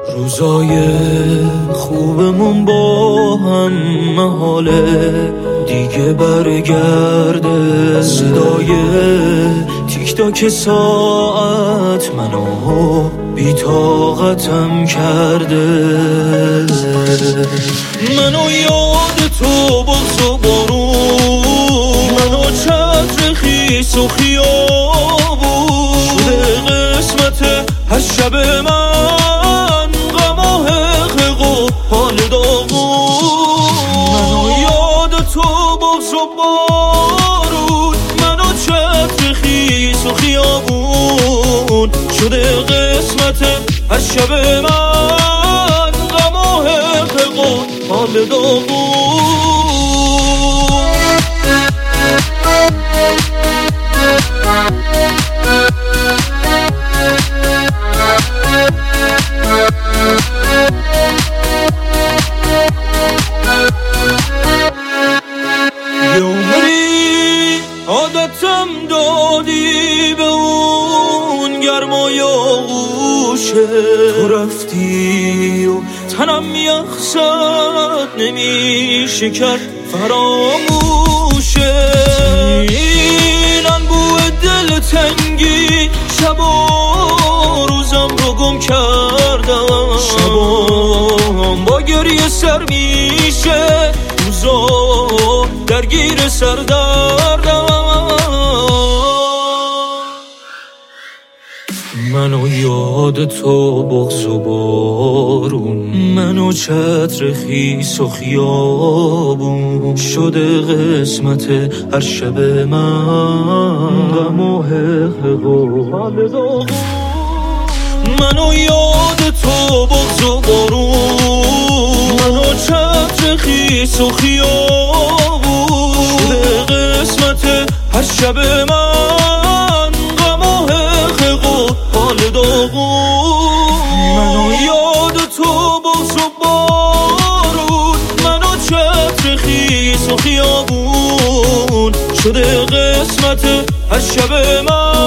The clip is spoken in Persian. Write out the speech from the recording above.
روزای خوبمون با هم محاله دیگه برگرده. صدای تیک تاک ساعت منو بی‌طاقتم کرده. منو یاد تو بغض و بارون، منو چتر خیس و خیابون شده قسمت هر شب من، غم و حقق و حال داغون. منو یاد تو بغض و بارون، منو چتر خیس و خیابون شده قسمت هر شب من، غم و حقق و حال داغون. یه عمری عادتم دادی به اون گرمای آغوشه، تو رفتی و تنم یخ زد نمیشه کرد فراموشه. این انبوه دلتنگی شب و روزم رو گم کردم، شبام با گریه سر میشه، روزا درگیر سردردم. منو یاد تو بغض و بارون، منو چتر خیس و خیابون شده قسمت هر شب من، غم و حقق و حال داغون. منو یاد تو بغض و بارون، منو چتر خیس و خیابون شده قسمت هر شب من، غم و حقق و حال داغون. منو یاد تو بغض و بارون، منو چتر خیس و خیابون شده قسمت هر شب من.